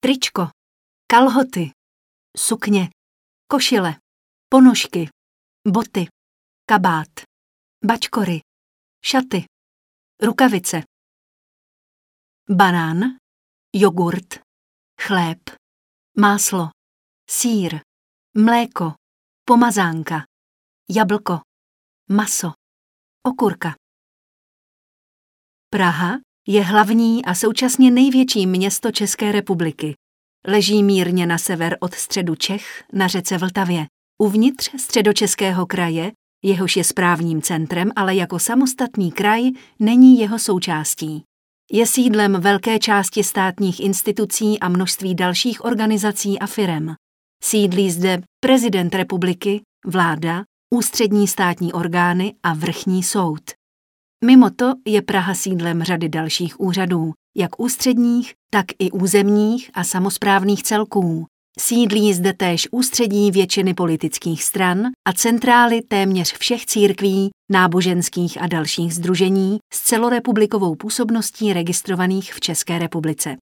tričko, kalhoty, sukně, košile, ponožky, boty, kabát, bačkory, šaty, rukavice, banán, jogurt, chléb, máslo, sýr, mléko, pomazánka, jablko, maso, okurka. Praha je hlavní a současně největší město České republiky. Leží mírně na sever od středu Čech na řece Vltavě, uvnitř Středočeského kraje, jehož je správním centrem, ale jako samostatný kraj není jeho součástí. Je sídlem velké části státních institucí a množství dalších organizací a firem. Sídlí zde prezident republiky, vláda, ústřední státní orgány a vrchní soud. Mimo to je Praha sídlem řady dalších úřadů, jak ústředních, tak i územních a samosprávných celků. Sídlí zde též ústředí většiny politických stran a centrály téměř všech církví, náboženských a dalších sdružení s celorepublikovou působností registrovaných v České republice.